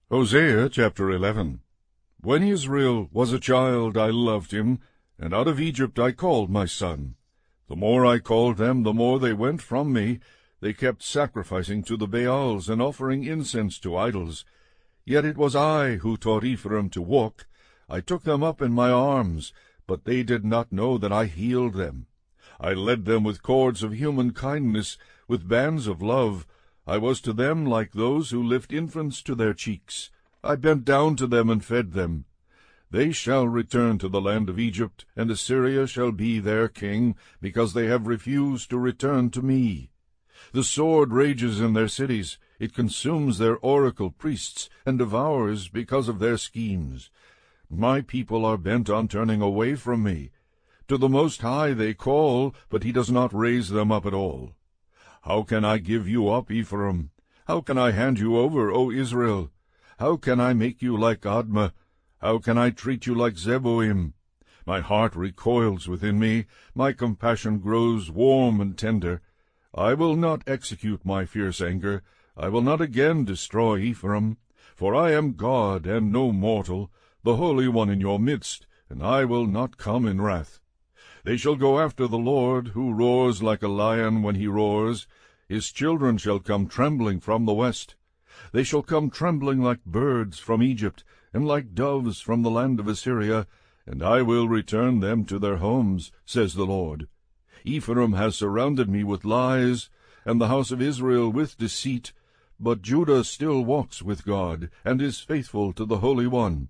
Hosea chapter 11. When Israel was a child, I loved him, and out of Egypt I called my son. The more I called them, the more they went from me. They kept sacrificing to the Baals and offering incense to idols. Yet it was I who taught Ephraim to walk. I took them up in my arms, but they did not know that I healed them. I led them with cords of human kindness, with bands of love. I was to them like those who lift infants to their cheeks. I bent down to them and fed them. They shall return to the land of Egypt, and Assyria shall be their king, because they have refused to return to me. The sword rages in their cities. It consumes their oracle priests, and devours because of their schemes. My people are bent on turning away from me. To the Most High they call, but he does not raise them up at all. How can I give you up, Ephraim? How can I hand you over, O Israel? How can I make you like Admah? How can I treat you like Zeboim? My heart recoils within me. My compassion grows warm and tender. I will not execute my fierce anger. I will not again destroy Ephraim. For I am God and no mortal, the Holy One in your midst, and I will not come in wrath. They shall go after the Lord, who roars like a lion when he roars. His children shall come trembling from the west. They shall come trembling like birds from Egypt, and like doves from the land of Assyria, and I will return them to their homes, says the Lord. Ephraim has surrounded me with lies, and the house of Israel with deceit, but Judah still walks with God, and is faithful to the Holy One.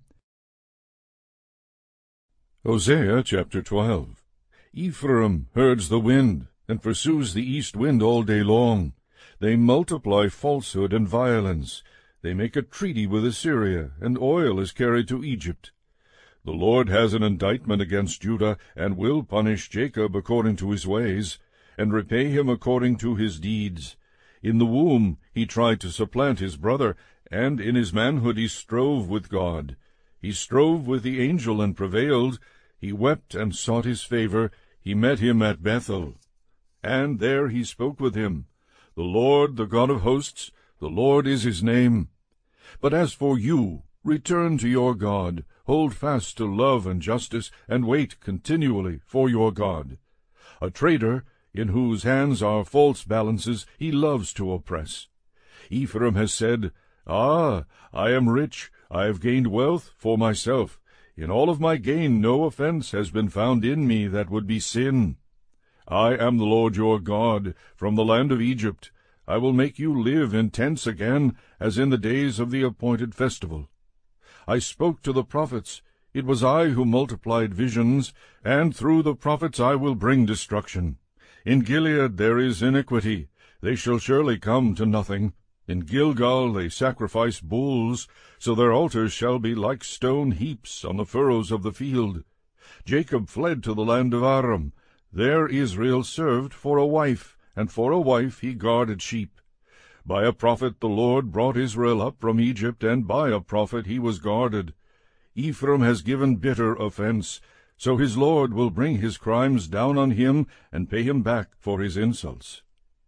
Hosea chapter 12. Ephraim herds the wind, and pursues the east wind all day long. They multiply falsehood and violence. They make a treaty with Assyria, and oil is carried to Egypt. The Lord has an indictment against Judah, and will punish Jacob according to his ways, and repay him according to his deeds. In the womb he tried to supplant his brother, and in his manhood he strove with God. He strove with the angel and prevailed. He wept and sought his favor. He met him at Bethel. And there he spoke with him. The Lord, the God of hosts, the Lord is his name. But as for you, return to your God, hold fast to love and justice, and wait continually for your God. A traitor, in whose hands are false balances, he loves to oppress. Ephraim has said, I am rich, I have gained wealth for myself. In all of my gain no offense has been found in me that would be sin. I am the Lord your God, from the land of Egypt. I will make you live in tents again, as in the days of the appointed festival. I spoke to the prophets. It was I who multiplied visions, and through the prophets I will bring destruction. In Gilead there is iniquity. They shall surely come to nothing. In Gilgal they sacrifice bulls, so their altars shall be like stone heaps on the furrows of the field. Jacob fled to the land of Aram. There Israel served for a wife, and for a wife he guarded sheep. By a prophet the Lord brought Israel up from Egypt, and by a prophet he was guarded. Ephraim has given bitter offense, so his Lord will bring his crimes down on him, and pay him back for his insults.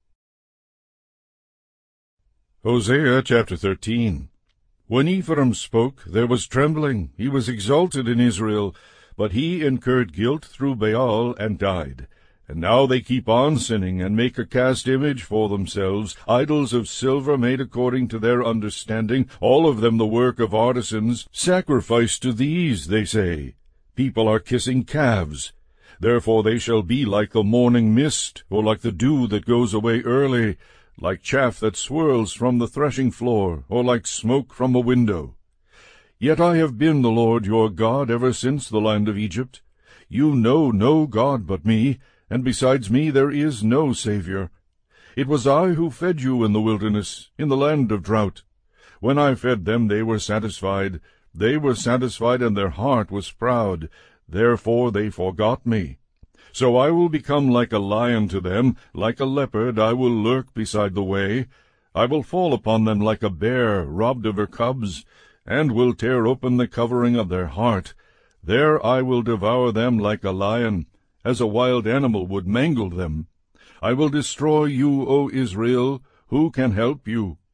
Hosea chapter 13. When Ephraim spoke, there was trembling. He was exalted in Israel, but he incurred guilt through Baal and died. And now they keep on sinning, and make a cast image for themselves, idols of silver made according to their understanding, all of them the work of artisans. Sacrifice to these, they say. People are kissing calves. Therefore they shall be like the morning mist, or like the dew that goes away early, like chaff that swirls from the threshing floor, or like smoke from a window. Yet I have been the Lord your God ever since the land of Egypt. You know no God but me, and besides me there is no Savior. It was I who fed you in the wilderness, in the land of drought. When I fed them they were satisfied. They were satisfied, and their heart was proud. Therefore they forgot me. So I will become like a lion to them, like a leopard I will lurk beside the way. I will fall upon them like a bear robbed of her cubs, and will tear open the covering of their heart. There I will devour them like a lion, as a wild animal would mangle them. I will destroy you, O Israel. Who can help you?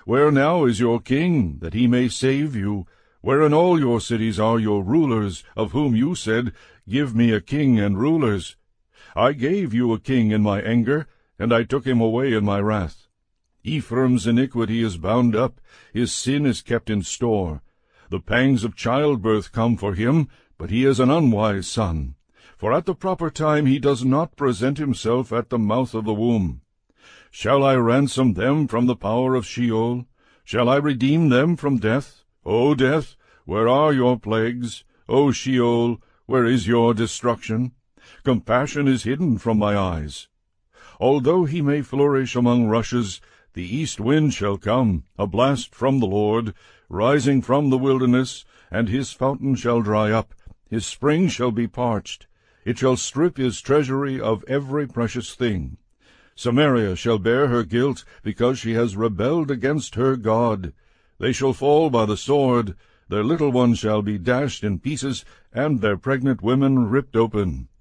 Where now is your king, that he may save you? Where in all your cities are your rulers, of whom you said, Give me a king and rulers? I gave you a king in my anger, and I took him away in my wrath. Ephraim's iniquity is bound up, his sin is kept in store. The pangs of childbirth come for him, but he is an unwise son. For at the proper time he does not present himself at the mouth of the womb. Shall I ransom them from the power of Sheol? Shall I redeem them from death? O death, where are your plagues? O Sheol, where is your destruction? Compassion is hidden from my eyes. Although he may flourish among rushes, the east wind shall come, a blast from the Lord, rising from the wilderness, and his fountain shall dry up, his spring shall be parched. It shall strip his treasury of every precious thing. Samaria shall bear her guilt, because she has rebelled against her God. They shall fall by the sword, their little ones shall be dashed in pieces, and their pregnant women ripped open.